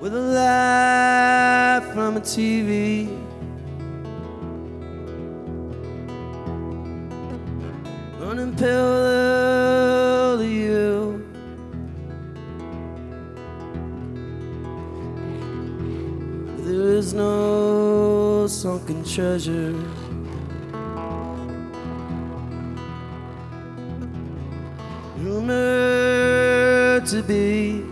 with a laugh from a TV. Running parallel to you. There is no sunken treasure. Rumored to be